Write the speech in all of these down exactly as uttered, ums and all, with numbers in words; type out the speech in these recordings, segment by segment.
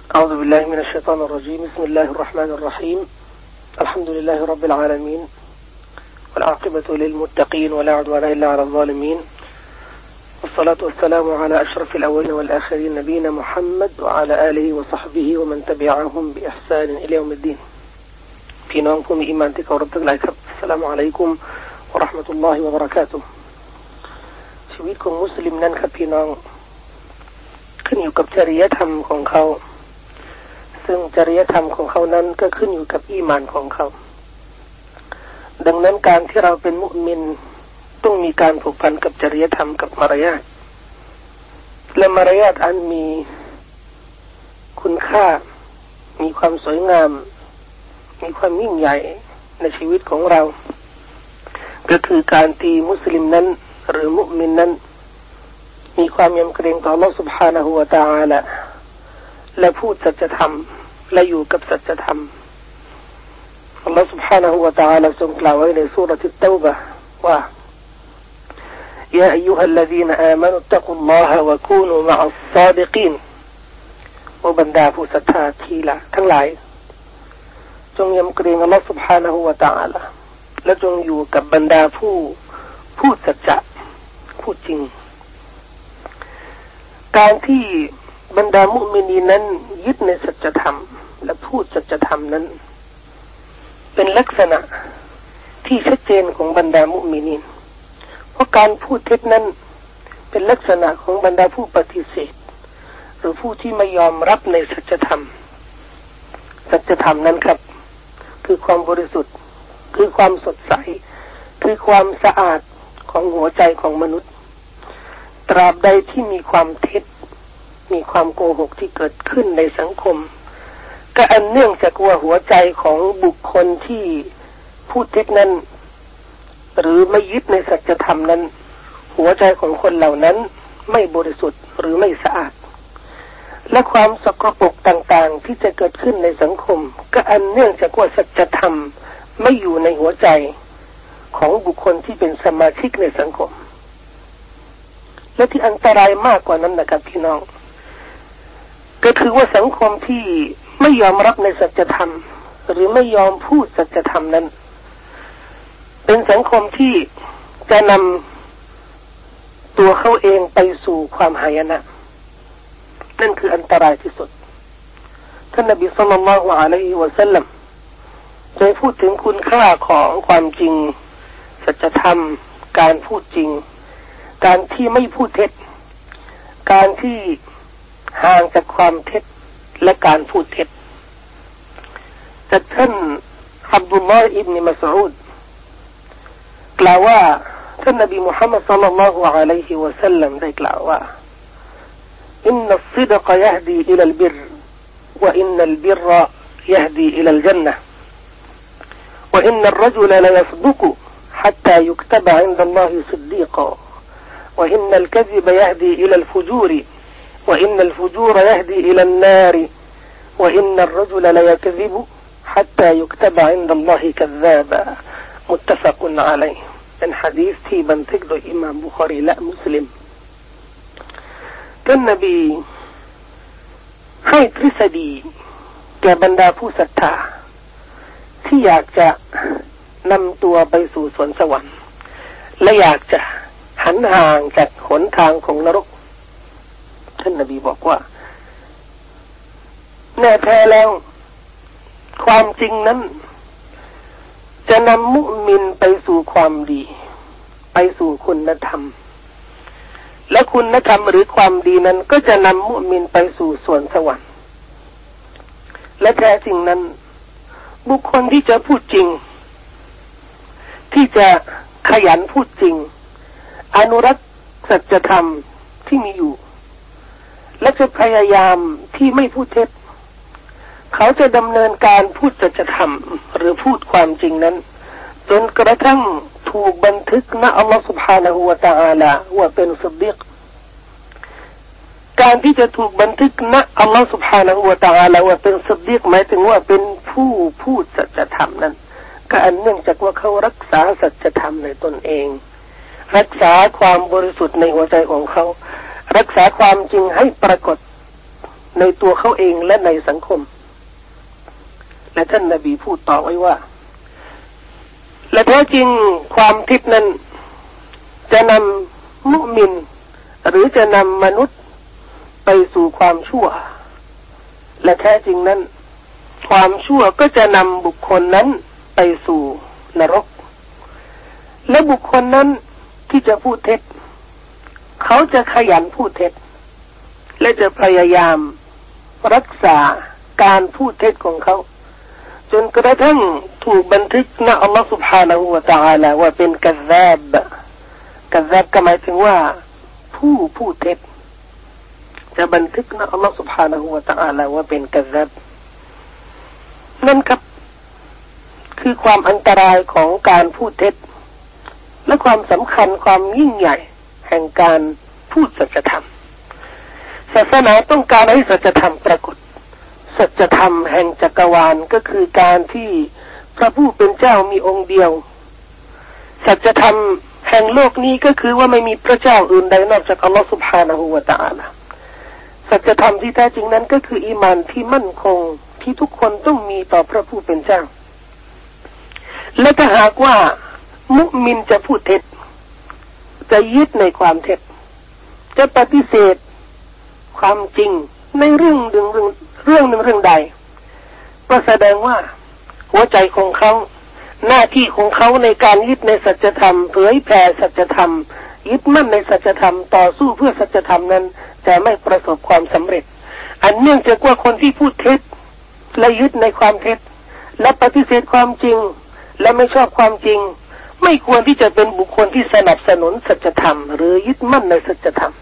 أعوذ بالله من الشيطان الرجيم بسم الله الرحمن الرحيم الحمد لله رب العالمين والعاقبة للمتقين ولا عدوان إلا على الظالمين والصلاة والسلام على أشرف الأولين والآخرين نبينا محمد وعلى آله وصحبه ومن تبعهم بإحسان إلى يوم الدين في نومكم إيمان تكوربتك العكب السلام عليكم ورحمة الله وبركاته شويتكم مسلم ننكب في نوم ขึ้นอยู่กับจริยธรรมของเขาซึ่งจริยธรรมของเขานั้นก็ขึ้นอยู่กับอีหม่านของเขาดังนั้นการที่เราเป็นมุมินต้องมีการผูกพันกับจริยธรรมกับมารยาทและมารยาทอันมีคุณค่ามีความสวยงามมีความยิ่งใหญ่ในชีวิตของเราก็คือการที่มุสลิมนั้นหรือมุมินนั้นมีความยำเกรงต่อ Allah سبحانه และ تعالى และพูดสัจธรรมและอยู่กับสัจธรรม Allah سبحانه และ تعالى ทรงกล่าวไว้ในซูเราะห์อัตเตาบะห์ว่า يا أيها الذين آمنوا اتقوا الله وكونوا مع الصادقين โอ้บรรดาผู้ศรัทธาที่ละทั้งหลายจงยำเกรง Allah سبحانه และ تعالى และจงอยู่กับบรรดาผู้พูดสัจจะพูดจริงการที่บรรดามุมินีนั้นยึดในสัจธรรมและพูดสัจธรรมนั้นเป็นลักษณะที่ชัดเจนของบรรดามุมินีนเพราะการพูดเท็จนั้นเป็นลักษณะของบรรดาผู้ปฏิเสธหรือผู้ที่ไม่ยอมรับในสัจธรรมสัจธรรมนั้นครับคือความบริสุทธิ์คือความสดใสคือความสะอาดของหัวใจของมนุษย์ตราบใดที่มีความเท็จมีความโกหกที่เกิดขึ้นในสังคมก็อันเนื่องจากว่าหัวใจของบุคคลที่พูดเท็จนั้นหรือไม่ยึดในสัจธรรมนั้นหัวใจของคนเหล่านั้นไม่บริสุทธิ์หรือไม่สะอาดและความสกปรกต่างๆที่จะเกิดขึ้นในสังคมก็อันเนื่องจากว่าสัจธรรมไม่อยู่ในหัวใจของบุคคลที่เป็นสมาชิกในสังคมและที่อันตรายมากกว่านั้นนะครับพี่น้องก็คือว่าสังคมที่ไม่ยอมรับในสัจธรรมหรือไม่ยอมพูดสัจธรรมนั้นเป็นสังคมที่จะนำตัวเขาเองไปสู่ความหายนะนั่นคืออันตรายที่สุดท่านนบีศ็อลลัลลอฮุอะลัยฮิวะซัลลัมได้พูดถึงคุณค่าของความจริงสัจธรรมการพูดจริงการที่ไม่พูดเท็จการที่ห่างจากความเท็จและการพูดเท็จจากท่านอับดุลลอฮ์อิบนุมัสอูดกล่าวว่าท่านนบีมุฮัมมัดศ็อลลัลลอฮุอะลัยฮิวะซัลลัมได้กล่าวว่าอินนัสซิดกะยะฮดีอิลัลบิรวะอินนัลบิรยะฮดีอิลัลญันนะห์วะอินนัรรจุลละยัศดุกฮัตตายุกตบะอินดัลลอฮิซิดดีกะوإن الكذب يهدي إلى الفجور وإن الفجور يهدي إلى النار وإن الرجل ليكذب حتى يكتب عند الله كذابا متفق عليه เป็นหะดีษที่บันทึกโดยอิหม่ามบุคอรีและมุสลิมท่านนบีให้ทฤษฎีแก่บรรดาผู้ศรัทธาที่อยากจะนำตัวไปสู่สวนสวรรค์และอยากจะหันห่างจากหนทางของนรกท่านนบีบอกว่าแน่แท้แล้วความจริงนั้นจะนำมุมินไปสู่ความดีไปสู่คุณธรรมและคุณธรรมหรือความดีนั้นก็จะนำมุมินไปสู่สวนสวรรค์และแท้จริงนั้นบุคคลที่จะพูดจริงที่จะขยันพูดจริงอนุรักษ์สัจธรรมที่มีอยู่และจะพยายามที่ไม่พูดเท็จเขาจะดำเนินการพูดสัจธรรมหรือพูดความจริงนั้นจนกระทั่งถูกบันทึกณอัลลอฮฺ سبحانه และ تعالى ว่าเป็นซิดดีกการที่จะถูกบันทึกณอัลลอฮฺ سبحانه และ تعالى ว่าเป็นซิดดีกหมายถึงว่าเป็นผู้พูดสัจธรรมนั้นก็อันเนื่องจากว่าเขารักษาสัจธรรมในตนเองรักษาความบริสุทธิ์ในหัวใจของเขารักษาความจริงให้ปรากฏในตัวเขาเองและในสังคมและท่านนบีพูดต่อไว้ว่าและแท้จริงความเท็จนั้นจะนำมุมินหรือจะนำมนุษย์ไปสู่ความชั่วและแท้จริงนั้นความชั่วก็จะนำบุคคลนั้นไปสู่นรกและบุคคลนั้นที่จะพูดเท็จเขาจะขยันพูดเท็จและจะพยายามรักษาการพูดเท็จของเขาจนกระทั่งถูกบันทึกณอัลลอฮฺ سبحانه และ تعالى ว่าเป็นกัซซาบกัซซาบก็หมายถึงว่าผู้พูดเท็จจะบันทึกณอัลลอฮฺ سبحانه และ تعالى ว่าเป็นกัซซาบนั่นครับคือความอันตรายของการพูดเท็จและความสำคัญความยิ่งใหญ่แห่งการพูดสัจธรรมศาสนาต้องการให้สัจธรรมปรากฏสัจธรรมแห่งจักรวาลก็คือการที่พระผู้เป็นเจ้ามีองค์เดียวสัจธรรมแห่งโลกนี้ก็คือว่าไม่มีพระเจ้าอื่นใดนอกจากอัลลอฮฺ سبحانه และ تعالى สัจธรรมที่แท้จริงนั้นก็คืออีหม่านที่มั่นคงที่ทุกคนต้องมีต่อพระผู้เป็นเจ้าและถ้าหากว่ามุมินจะพูดเท็จจะยึดในความเท็จจะปฏิเสธความจริงในเรื่องหนึ่งเรื่องเรื่องหนึ่งเรื่องใดก็แสดงว่าหัวใจของเขาหน้าที่ของเขาในการยึดในสัจธรรมเผยแผ่สัจธรรมยึดมั่นในสัจธรรมต่อสู้เพื่อสัจธรรมนั้นจะไม่ประสบความสำเร็จอันเนื่องจากว่าคนที่พูดเท็จและยึดในความเท็จและปฏิเสธความจริงและไม่ชอบความจริงไม่ควรที่จะเป็นบุคคลที่สนับสนุนสัจธรรมหรือยึดมั่นในสัจธรรม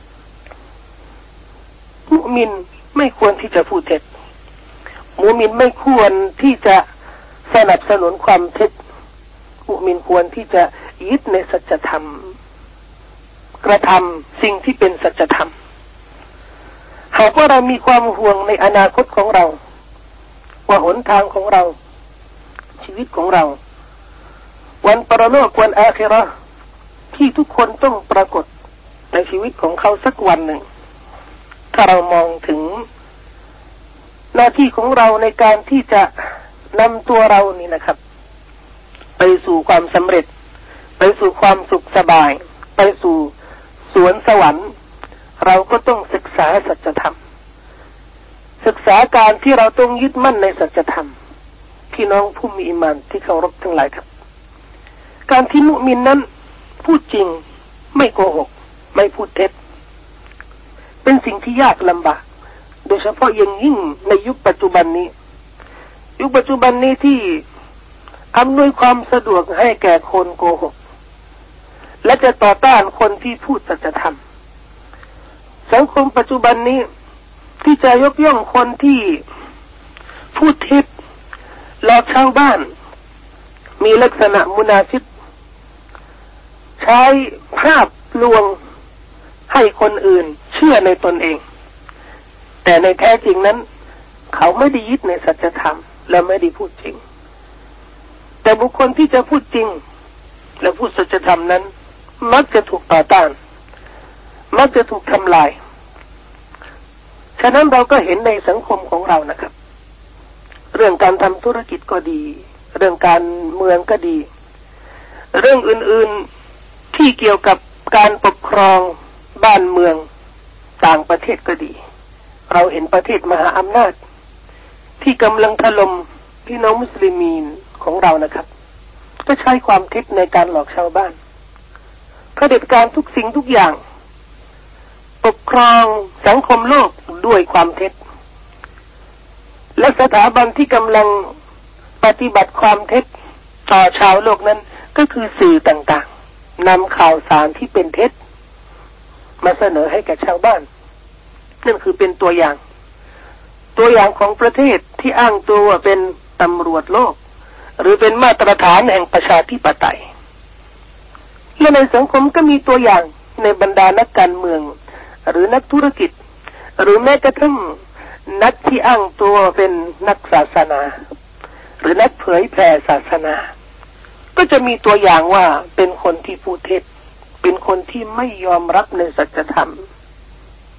มุมินไม่ควรที่จะพูดเท็จมุมินไม่ควรที่จะสนับสนุนความเท็จมุมินควรที่จะยึดในสัจธรรมกระทำสิ่งที่เป็นสัจธรรมหากว่าเรามีความห่วงในอนาคตของเราว่าหนทางของเราชีวิตของเราวันปรโลกวันอาคิเราะห์ที่ทุกคนต้องปรากฏในชีวิตของเขาสักวันหนึ่งถ้าเรามองถึงหน้าที่ของเราในการที่จะนำตัวเรานี่นะครับไปสู่ความสำเร็จไปสู่ความสุขสบายไปสู่สวนสวรรค์เราก็ต้องศึกษาสัจธรรมศึกษาการที่เราต้องยึดมั่นในสัจธรรมพี่น้องผู้มีอีหม่านที่เคารพทั้งหลายครับการที่มุมินนั้นพูดจริงไม่โกหกไม่พูดเท็จเป็นสิ่งที่ยากลำบากโดยเฉพาะอย่างยิ่งในยุคปัจจุบันนี้ยุคปัจจุบันนี้ที่อำนวยความสะดวกให้แก่คนโกหกและจะต่อต้านคนที่พูดสัจธรรมสังคมปัจจุบันนี้ที่จะยกย่องคนที่พูดเท็จหลอกชาวบ้านมีลักษณะมุนาฟิกใช้ภาพลวงให้คนอื่นเชื่อในตนเองแต่ในแท้จริงนั้นเขาไม่ได้ยึดในสัจธรรมและไม่ได้พูดจริงแต่บุคคลที่จะพูดจริงและพูดสัจธรรมนั้นมักจะถูกต่อต้านมักจะถูกทำลายฉะนั้นเราก็เห็นในสังคมของเรานะครับเรื่องการทำธุรกิจก็ดีเรื่องการเมืองก็ดีเรื่องอื่นๆที่เกี่ยวกับการปกครองบ้านเมืองต่างประเทศก็ดีเราเห็นประเทศมหาอำนาจที่กำลังถล่มพี่น้องมุสลิมีนของเรานะครับก็ใช้ความเท็จในการหลอกชาวบ้านเผด็จการทุกสิ่งทุกอย่างปกครองสังคมโลกด้วยความเท็จและสถาบันที่กำลังปฏิบัติความเท็จต่อชาวโลกนั้นก็คือสื่อต่างๆนำข่าวสารที่เป็นเท็จมาเสนอให้แก่ชาวบ้านนั่นคือเป็นตัวอย่างตัวอย่างของประเทศที่อ้างตัวว่าเป็นตำรวจโลกหรือเป็นมาตรฐานแห่งประชาธิปไตยและในสังคมก็มีตัวอย่างในบรรดานักการเมืองหรือนักธุรกิจหรือแม้กระทั่งนักที่อ้างตัวเป็นนักศาสนาหรือนักเผยแผ่ศาสนาก็จะมีตัวอย่างว่าเป็นคนที่พูดเท็จเป็นคนที่ไม่ยอมรับในสัจธรรม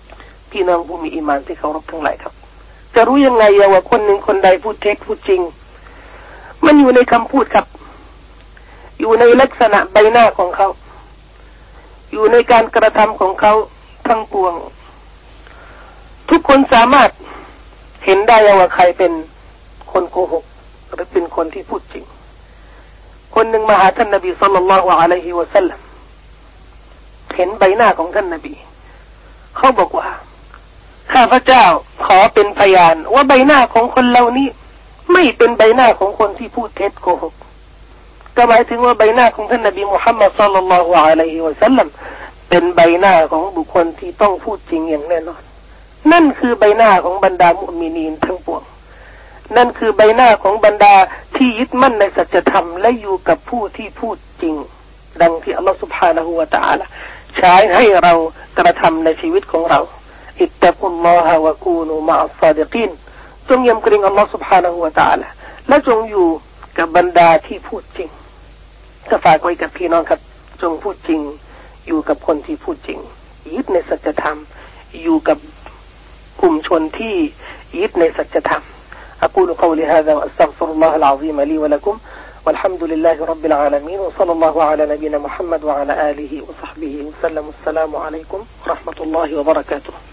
พี่น้องผู้มีอีหม่านที่เคารพทั้งหลายครับจะรู้ยังไงว่าคนหนึ่งคนใดพูดเท็จพูดจริงมันอยู่ในคำพูดครับอยู่ในลักษณะใบหน้าของเขาอยู่ในการกระทำของเขาทั้งปวงทุกคนสามารถเห็นได้ว่าใครเป็นคนโกหกหรือเป็นคนที่พูดจริงคนหนึ่งมาหาท่านนบีศ็อลลัลลอฮุอะลัยฮิวะซัลลัมเห็นใบหน้าของท่านนบีเขาบอกว่าข้าพเจ้าขอเป็นพยานว่าใบหน้าของคนเหล่านี้ไม่เป็นใบหน้าของคนที่พูดเท็จโกหกก็หมายถึงว่าใบหน้าของท่านนบีมุฮัมมัดศ็อลลัลลอฮุอะลัยฮิวะซัลลัมเป็นใบหน้าของบุคคลที่ต้องพูดจริงอย่างแน่นอนนั่นคือใบหน้าของบรรดามุมินีนทั้งปวงนั่นคือใบหน้าของบรรดาที่ยึดมั่นในสัจธรรมและอยู่กับผู้ที่พูดจริงดังที่อัลลอฮฺ سبحانه และ تعالى ใช้ให้เรากระทำในชีวิตของเราอิตตะกุลลอฮะวะกูนูมะอัศศอดิกีนจงยำเกรงอัลลอฮฺ سبحانه และ تعالى และจงอยู่กับบรรดาที่พูดจริงก็ฝากไว้กับพี่น้องครับจงพูดจริงอยู่กับคนที่พูดจริงยึดในสัจธรรมอยู่กับกลุ่มชนที่ยึดในสัจธรรมأقول قولي هذا وأستغفر الله العظيم لي ولكم والحمد لله رب العالمين وصلى الله على نبينا محمد وعلى آله وصحبه وسلم السلام عليكم ورحمة الله وبركاته